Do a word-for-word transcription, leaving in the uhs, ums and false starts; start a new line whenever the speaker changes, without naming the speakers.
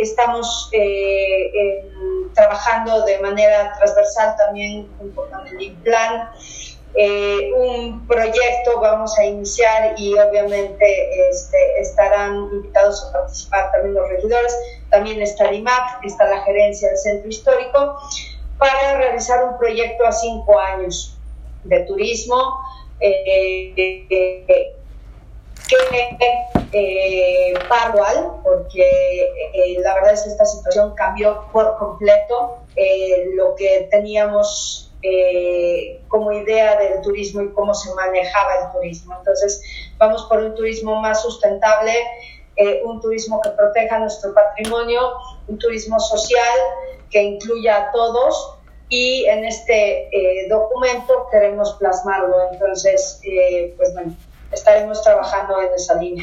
estamos eh, en, trabajando de manera transversal también con el INPLAN. Eh, un proyecto vamos a iniciar y obviamente este, estarán invitados a participar también los regidores. También está el I M A C, está la gerencia del centro histórico, para realizar un proyecto a cinco años de turismo eh, eh, eh, que eh, parcial, porque eh, la verdad es que esta situación cambió por completo eh, lo que teníamos Eh, como idea del turismo y cómo se manejaba el turismo. Entonces vamos por un turismo más sustentable, eh, un turismo que proteja nuestro patrimonio, un turismo social que incluya a todos, y en este eh, documento queremos plasmarlo. Entonces eh, pues bueno, estaremos trabajando en esa línea.